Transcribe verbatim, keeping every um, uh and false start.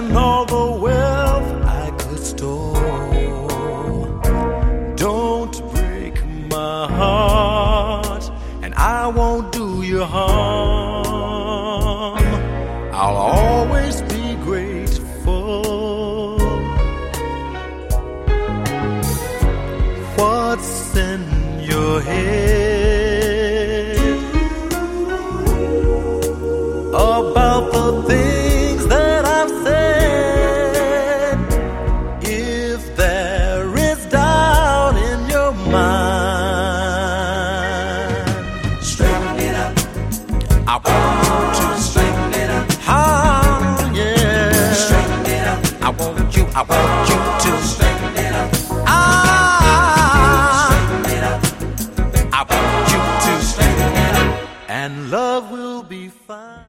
and all the wealth I could store. Don't break my heart, and I won't do you harm. I'll always be grateful. What's in your head about the things that I've said? If there is doubt in your mind, Straighten it up. I want Oh, straighten it up. to, ah, yeah. Straighten it up. I want you, I want you.